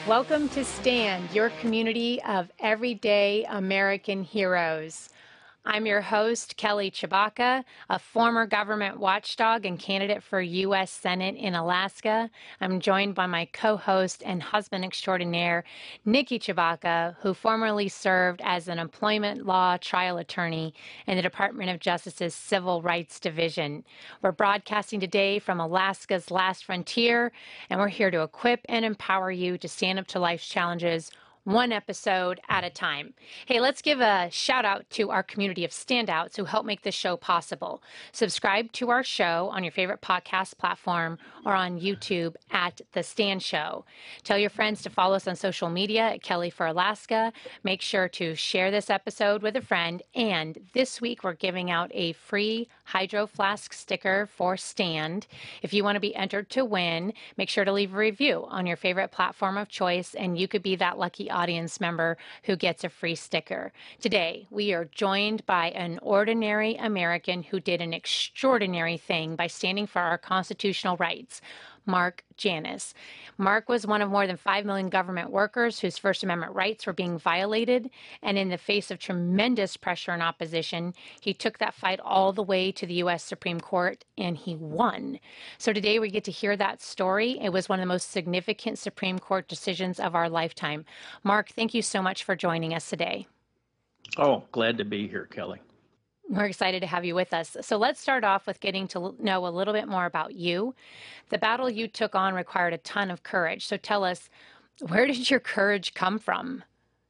Welcome to Stand, your community of everyday American heroes. I'm your host, Kelly Tshibaka, a former government watchdog and candidate for U.S. Senate in Alaska. I'm joined by my co-host and husband extraordinaire, Nikki Tshibaka, who formerly served as an employment law trial attorney in the Department of Justice's Civil Rights Division. We're broadcasting today from Alaska's last frontier, and we're here to equip and empower you to stand up to life's challenges one episode at a time. Hey, let's give a shout out to our community of standouts who help make this show possible. Subscribe to our show on your favorite podcast platform or on YouTube at The Stand Show. Tell your friends to follow us on social media at Kelly for Alaska. Make sure to share this episode with a friend. And this week, we're giving out a free Hydro Flask sticker for Stand. If you want to be entered to win, make sure to leave a review on your favorite platform of choice, and you could be that lucky audience member who gets a free sticker. Today, we are joined by an ordinary American who did an extraordinary thing by standing for our constitutional rights. Mark Janus. Mark was one of more than 5 million government workers whose First Amendment rights were being violated, and in the face of tremendous pressure and opposition, he took that fight all the way to the U.S. Supreme Court, and he won. So today we get to hear that story. It was one of the most significant Supreme Court decisions of our lifetime. Mark, thank you so much for joining us today. Oh, glad to be here, Kelly. We're excited to have you with us. So let's start off with getting to know a little bit more about you. The battle you took on required a ton of courage. So tell us, where did your courage come from?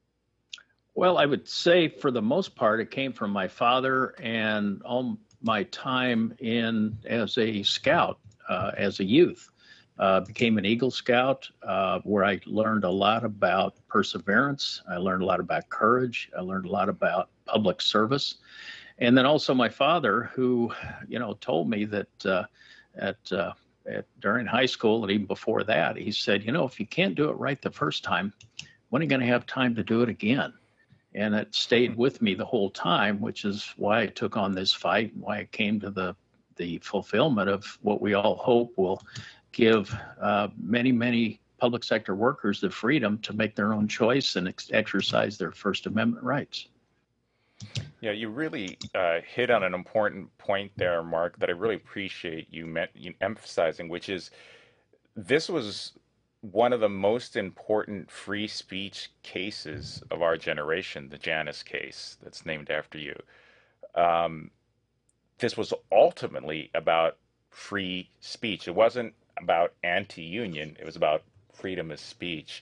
Well, I would say for the most part, it came from my father and all my time in as a scout, as a youth. Became an Eagle Scout, where I learned a lot about perseverance. I learned a lot about courage. I learned a lot about public service. And then also my father, who, told me that during high school and even before that, he said, if you can't do it right the first time, when are you going to have time to do it again? And it stayed with me the whole time, which is why I took on this fight and why I came to the fulfillment of what we all hope will give many, many public sector workers the freedom to make their own choice and exercise their First Amendment rights. Yeah, you really hit on an important point there, Mark, that I really appreciate you emphasizing, which is this was one of the most important free speech cases of our generation, the Janus case that's named after you. This was ultimately about free speech. It wasn't about anti-union. It was about freedom of speech.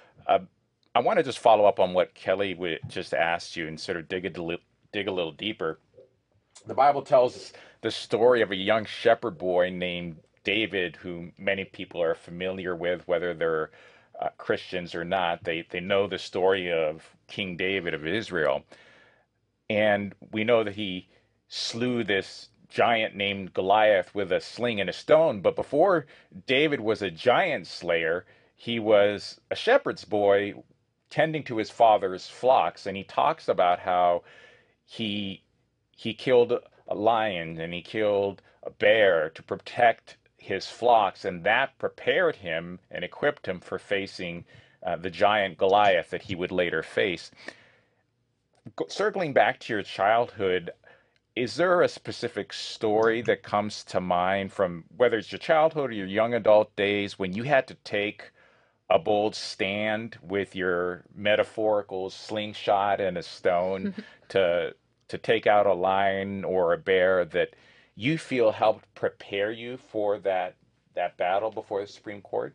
I want to just follow up on what Kelly just asked you and sort of dig a little deeper. The Bible tells us the story of a young shepherd boy named David, who many people are familiar with, whether they're Christians or not. They know the story of King David of Israel. And we know that he slew this giant named Goliath with a sling and a stone. But before David was a giant slayer, he was a shepherd's boy tending to his father's flocks. And he talks about how he killed a lion and he killed a bear to protect his flocks, and that prepared him and equipped him for facing the giant Goliath that he would later face. Circling back to your childhood, is there a specific story that comes to mind from whether it's your childhood or your young adult days when you had to take a bold stand with your metaphorical slingshot and a stone to take out a lion or a bear that you feel helped prepare you for that battle before the Supreme Court?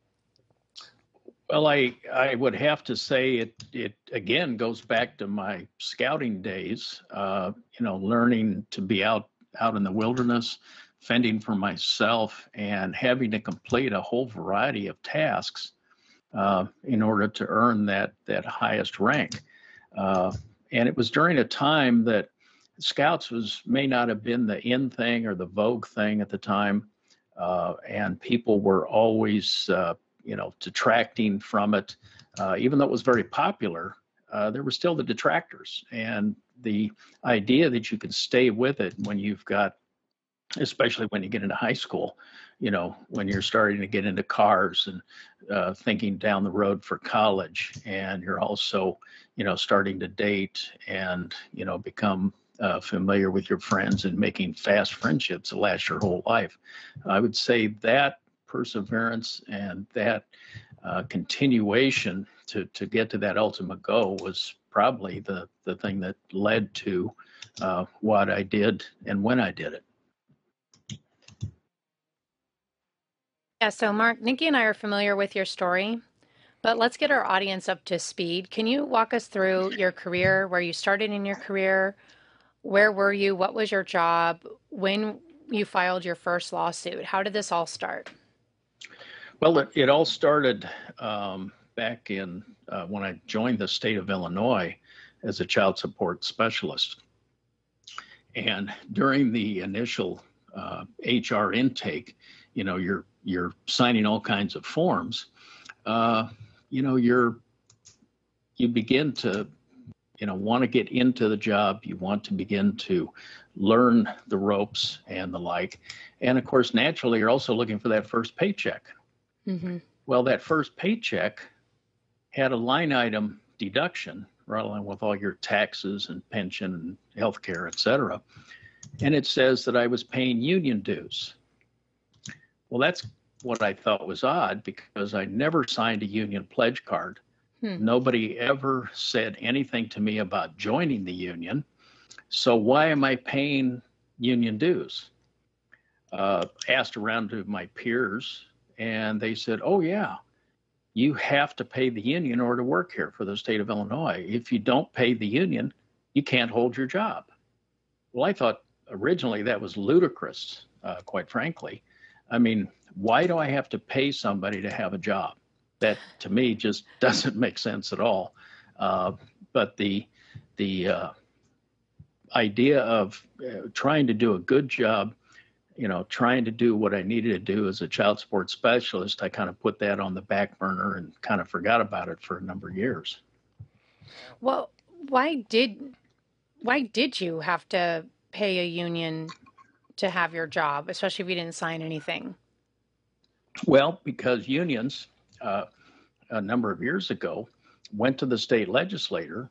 Well, I would have to say it again goes back to my scouting days, learning to be out in the wilderness, fending for myself, and having to complete a whole variety of tasks in order to earn that highest rank. And it was during a time that Scouts may not have been the in thing or the vogue thing at the time, and people were always detracting from it. Even though it was very popular, there were still the detractors, and the idea that you could stay with it when you've got especially when you get into high school, when you're starting to get into cars and thinking down the road for college, and you're also, starting to date and, become familiar with your friends and making fast friendships that last your whole life. I would say that perseverance and that continuation to get to that ultimate goal was probably the thing that led to what I did and when I did it. Yeah, so Mark, Nikki and I are familiar with your story, but let's get our audience up to speed. Can you walk us through your career, where you started in your career? Where were you? What was your job? When you filed your first lawsuit? How did this all start? Well, it all started back in when I joined the state of Illinois as a child support specialist. And during the initial HR intake, you're signing all kinds of forms. You begin to want to get into the job. You want to begin to learn the ropes and the like. And of course, naturally, you're also looking for that first paycheck. Mm-hmm. Well, that first paycheck had a line item deduction right along with all your taxes and pension and health care, et cetera. And it says that I was paying union dues. Well, that's what I thought was odd, because I never signed a union pledge card. Nobody ever said anything to me about joining the union. So why am I paying union dues? Asked around to my peers, and they said, oh, yeah, you have to pay the union in order to work here for the state of Illinois. If you don't pay the union, you can't hold your job. Well, I thought originally that was ludicrous, quite frankly. I mean, why do I have to pay somebody to have a job? That to me just doesn't make sense at all. But the idea of trying to do a good job, trying to do what I needed to do as a child support specialist, I kind of put that on the back burner and kind of forgot about it for a number of years. Well, why did you have to pay a union to have your job, especially if you didn't sign anything? Well, because unions a number of years ago went to the state legislature,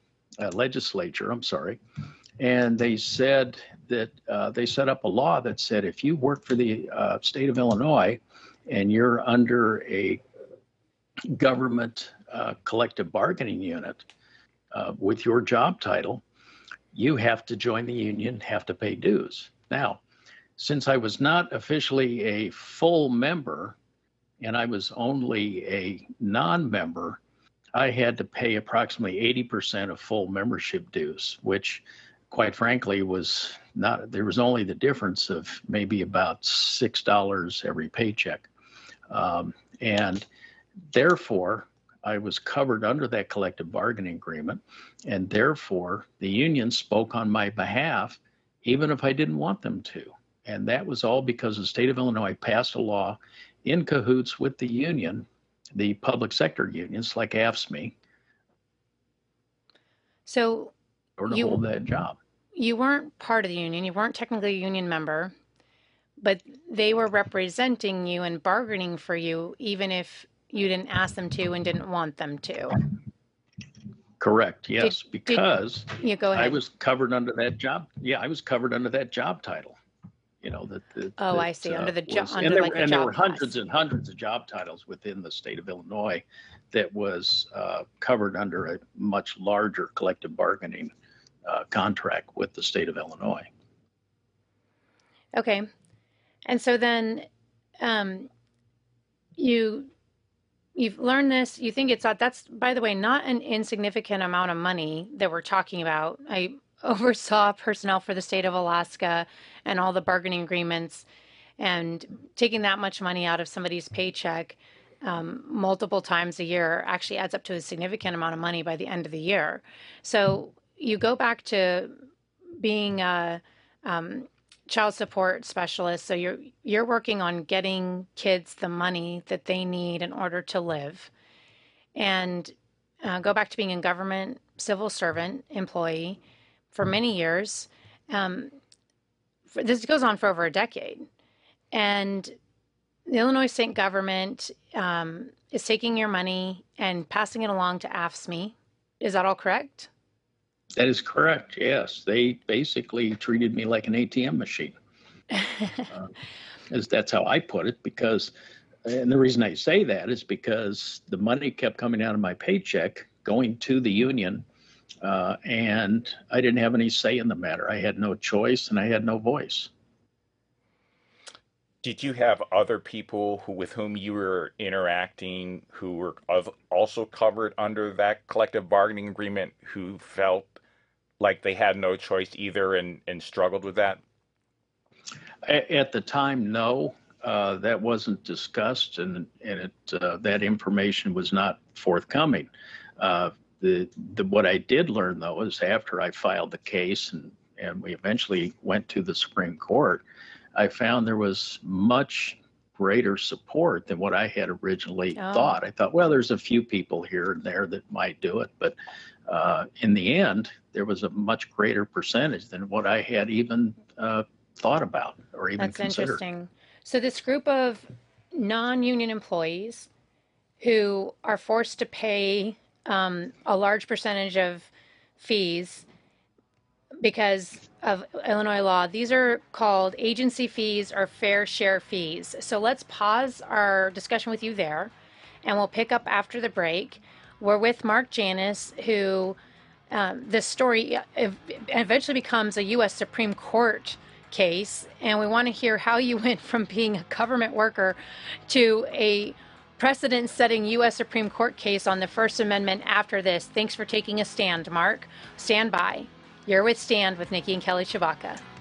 and they said that they set up a law that said if you work for the state of Illinois and you're under a government collective bargaining unit with your job title, you have to join the union, have to pay dues. Now, since I was not officially a full member and I was only a non-member, I had to pay approximately 80% of full membership dues, which quite frankly was not, there was only the difference of maybe about $6 every paycheck. And therefore, I was covered under that collective bargaining agreement, and therefore the union spoke on my behalf, even if I didn't want them to. And that was all because the state of Illinois passed a law in cahoots with the union, the public sector unions like AFSCME, So or to you hold that job. you weren't part of the union, you weren't technically a union member, but they were representing you and bargaining for you, even if you didn't ask them to and didn't want them to. Correct. Yes, Did because you go I ahead? was covered under that job. Yeah, I was covered under that job title. Oh, I see. Under the was, under like the and there were job hundreds class. and hundreds of job titles within the state of Illinois that was covered under a much larger collective bargaining contract with the state of Illinois. Okay. And so then you you've learned this, you think it's that's, by the way, not an insignificant amount of money that we're talking about. I oversaw personnel for the state of Alaska and all the bargaining agreements, and taking that much money out of somebody's paycheck multiple times a year actually adds up to a significant amount of money by the end of the year. So you go back to being a child support specialist. So you're working on getting kids the money that they need in order to live, and go back to being a government civil servant employee for many years. this goes on for over a decade. And the Illinois state government is taking your money and passing it along to AFSCME. Is that all correct? That is correct. Yes. They basically treated me like an ATM machine. That's how I put it, because, and the reason I say that is because the money kept coming out of my paycheck, going to the union, and I didn't have any say in the matter. I had no choice and I had no voice. Did you have other people with whom you were interacting who were also covered under that collective bargaining agreement who felt like they had no choice either and struggled with that? At the time, no. That wasn't discussed, and that information was not forthcoming. What I did learn, though, is after I filed the case and we eventually went to the Supreme Court, I found there was much greater support than what I had originally thought. I thought, well, there's a few people here and there that might do it, but in the end, there was a much greater percentage than what I had even thought about or even considered. That's interesting. So this group of non-union employees who are forced to pay a large percentage of fees because of Illinois law, these are called agency fees or fair share fees. So let's pause our discussion with you there, and we'll pick up after the break. We're with Mark Janus, who this story eventually becomes a U.S. Supreme Court case, and we want to hear how you went from being a government worker to a precedent-setting U.S. Supreme Court case on the First Amendment after this. Thanks for taking a stand, Mark. Stand by. You're with Stand with Nikki and Kelly Tshibaka.